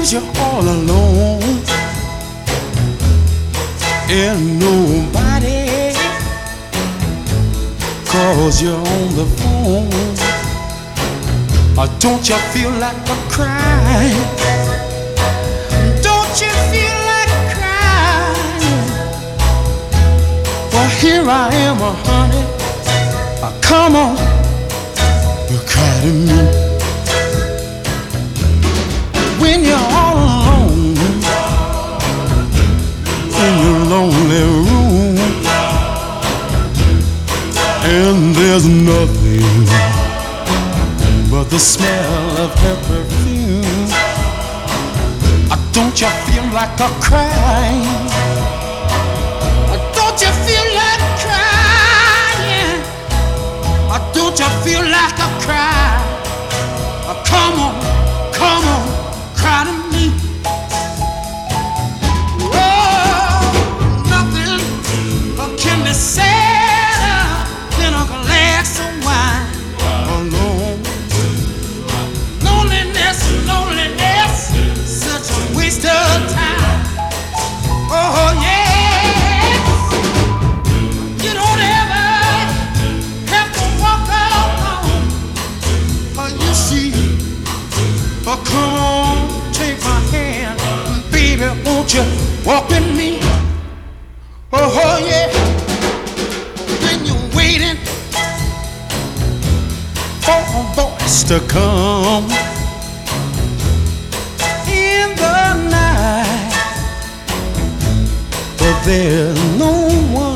you're all alone and nobody calls you on the phone, don't you feel like a crying? Don't you feel like crying? Well, here I am, honey. Come on, you cry to me when you're all alone in your lonely room, and there's nothing but the smell of her perfume. Don't you feel like a crying? Don't you feel like crying? Don't you feel like a cry? Come on, cry to me. Oh, nothing can be sadder than a glass of wine alone. Loneliness, such a waste of time. Oh yeah, you don't ever have to walk alone. You see, come on, take my hand, baby, won't you walk with me? Oh yeah, when you're waiting for a voice to come in the night, but there's no one